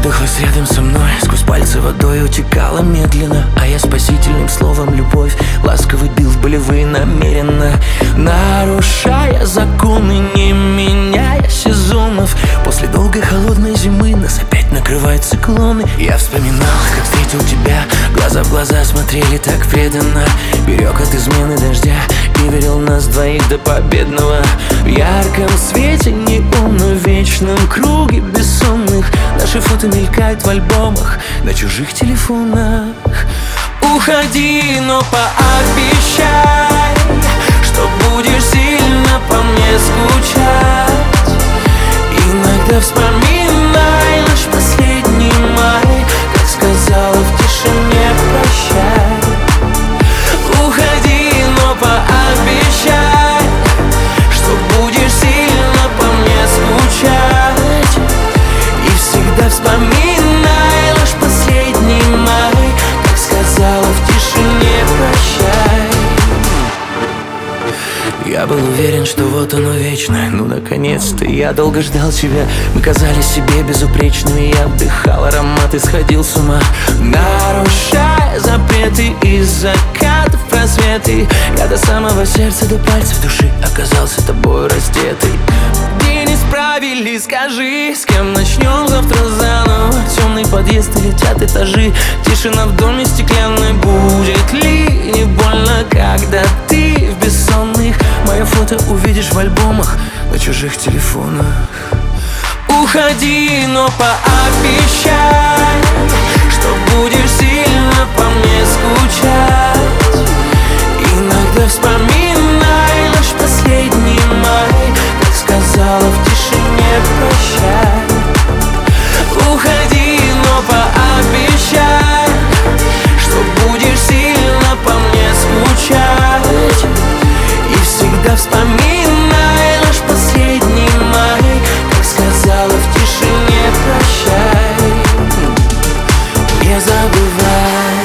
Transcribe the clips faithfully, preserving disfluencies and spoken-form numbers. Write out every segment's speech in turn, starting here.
выдохлась рядом со мной, сквозь пальцы водой утекала медленно. А я спасительным словом любовь ласково бил в болевые намеренно, нарушая законы, не меняя сезонов. После долгой холодной зимы нас опять накрывают циклоны. Я вспоминал, как встретил тебя, глаза в глаза смотрели так преданно, берег от измены дождя и верил нас двоих до победного. В ярком свете неона, в вечном круге бессонных наши фото мелькают в альбомах на чужих телефонах. Уходи, но пообещай, что будешь сильно по мне скучать. Иногда вспоминай наш последний май, как сказала в тишине прощай. Уходи, но пообещай, что будешь сильно по мне скучать. И всегда вспоминай наш последний май, как сказала в тишине прощай. Я был уверен, что вот оно вечное, ну наконец-то я долго ждал тебя. Мы казались себе безупречными, я вдыхал аромат и сходил с ума, нарушая запреты из закатов просветы. Я до самого сердца, до пальцев души оказался тобой раздетый. Где не справили, скажи, с кем начнем завтра заново? Темный подъезд и летят этажи, тишина в доме стеклянной. Будет ли не больно, когда ты в бессонных мое фото увидишь в альбомах на чужих телефонах? Уходи, но пообещай, что будешь сильно по мне скучать. Иногда вспоминай наш последний май, как сказала в тишине прощай. Уходи, но пообещай, что будешь сильно по мне скучать. И всегда вспоминай наш последний май, как сказала в тишине прощай. Не забывай.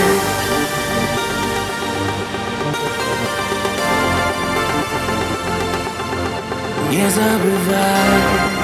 Не забывай.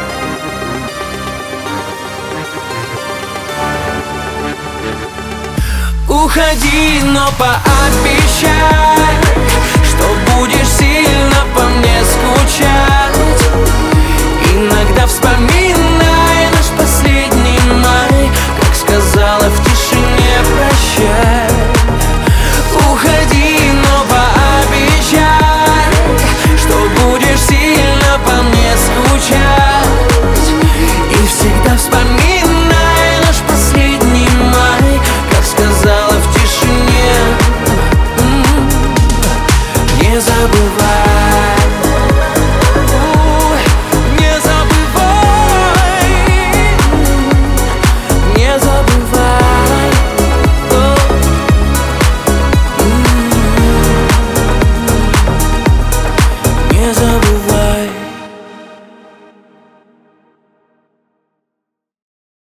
Уходи, но пообещай, что будешь сильно по мне скучать. Иногда вспоминай наш последний май, как сказала в тишине прощай. Уходи, но пообещай, что будешь сильно по мне скучать. И всегда вспоминай наш последний май, как сказала в тишине. Не забывай.